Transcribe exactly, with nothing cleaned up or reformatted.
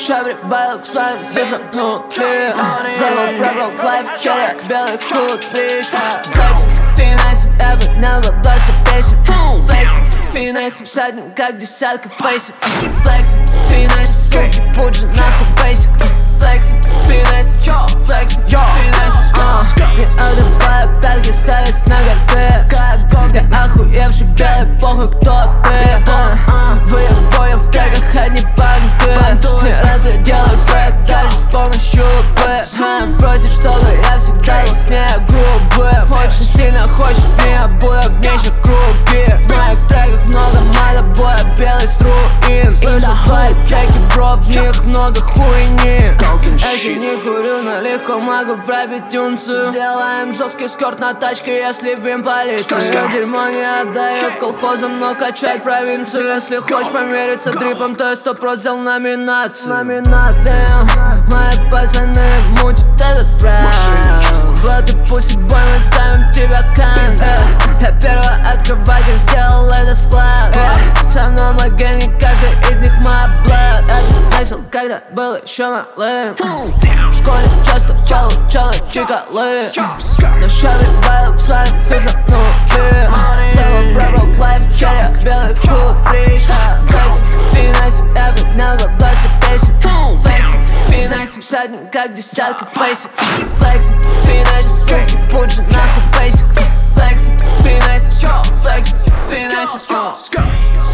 шабре байлок своим цифрам внутри. Завод пробовал клайв, черек, белый худ, бришь. Флекс, финансим, я бы на лобасе песен. Флекс, финансим, всадник, как десятка фейсит. Флекс, финансим, суки, пуджи, нахуй бейсик. Флекс, финансим, флекс, финансим. Не отрываю пятки, ставясь на горбе. Я охуевший белый, похуй кто ты. Выебоем в треках, одни банды. Не разглядел их своих даже с помощью лупы. Просит, чтобы я всегда был с ней грубым. Очень сильно хочет меня, буду в ней же круги. В моих треках много мата, боя белый с руин. Слышу твои треки, бро, в них много хуйни. Я же не курю, но легко могу пробить унцию. Делаем жесткий скорт на тачке, если бим полиции. Дерьмо не отдает колхозам, но качает провинцию. Если хочешь помериться дрипом, то я сто процентов взял номинацию. Мои пацаны мутят этот фрейм. Брат, ты пусть бой, мы ставим тебя кант. Я первый открыватель, сделал этот вклад. Со мной мой гений, каждый из них мой блад. Это начал, когда был еще малым. В школе часто получала чикалы. На шабре байлок своим цифрам внутри. Завод пробовал клайв, черек, белый худ, бришь. Флекс, финансим, я бы на лобасе песен. Флекс, финансим, всадник, как десятка фейсит. Флекс, финансим, суки, пуджи, нахуй бейсик. Флекс, финансим, флекс, финансим.